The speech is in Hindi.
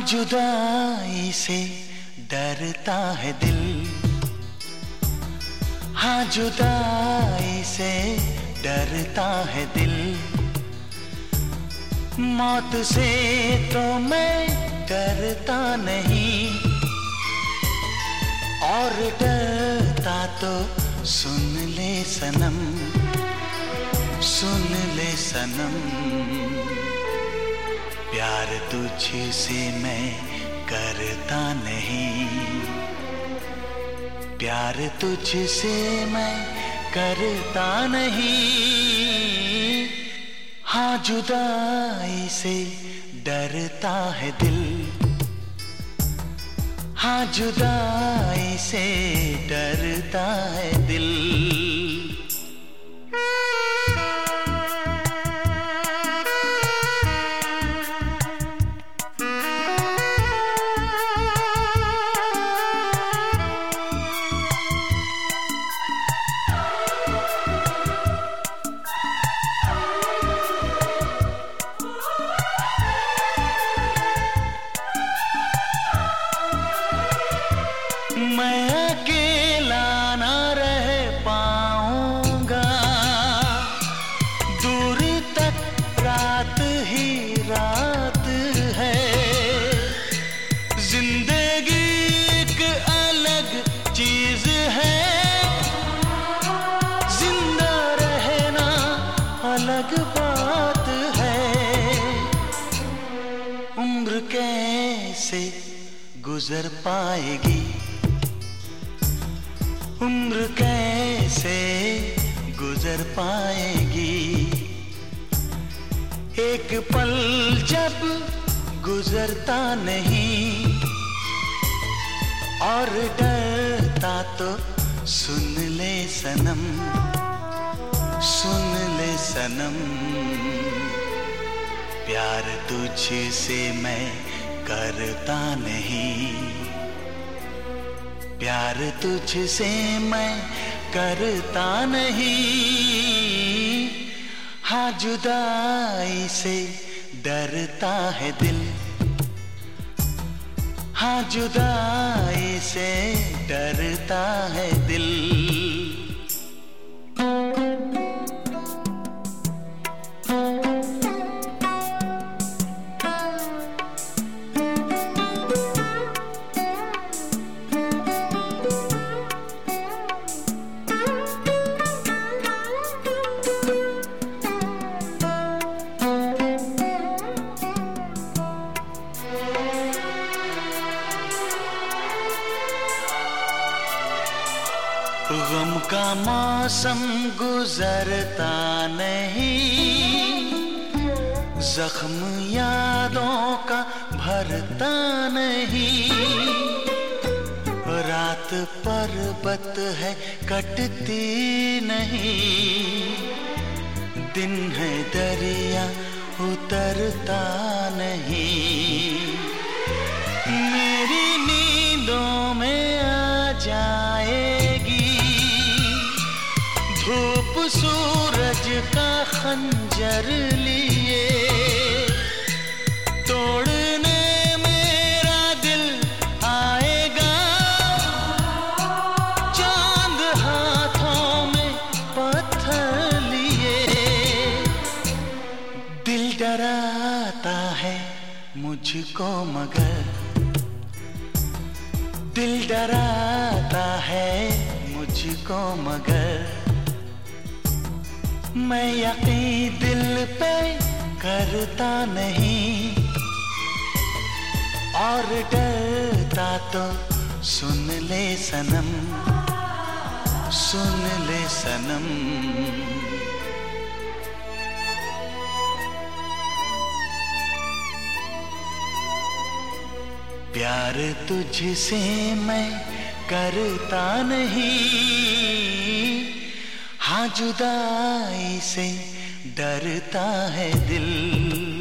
जुदाई से डरता है दिल, हाँ जुदाई से डरता है दिल। मौत से तो मैं डरता नहीं, और डरता तो सुन ले सनम, सुन ले सनम। प्यार तुझसे मैं करता नहीं, प्यार तुझसे मैं करता नहीं। हाँ जुदाई से डरता है दिल, हाँ जुदाई से डरता है दिल। मैं अकेला ना रह पाऊंगा, दूर तक रात ही रात है। जिंदगी एक अलग चीज है, जिंदा रहना अलग बात है। उम्र कैसे गुजर पाएगी, उम्र कैसे गुजर पाएगी। एक पल जब गुजरता नहीं, और डरता तो सुन ले सनम, सुन ले सनम। प्यार तुझसे मैं करता नहीं, प्यार तुझसे मैं करता नहीं। हाँ जुदाई से डरता है दिल, हाँ जुदाई से डरता है दिल। गम का मौसम गुजरता नहीं, जख्म यादों का भरता नहीं। रात पर्वत है कटती नहीं, दिन है दरिया उतरता नहीं। मेरी नींदों में आ जाएगी धूप सूरज का खंजर लिए, तोड़ने मेरा दिल आएगा। चांद हाथों में पत्थर लिए, दिल डराता है मुझको मगर, दिल डराता है मुझको मगर। मैं यकीन दिल पे करता नहीं, और डरता तो सुन ले सनम, सुन ले सनम। प्यार तुझसे मैं करता नहीं, हाँ जुदाई से डरता है दिल।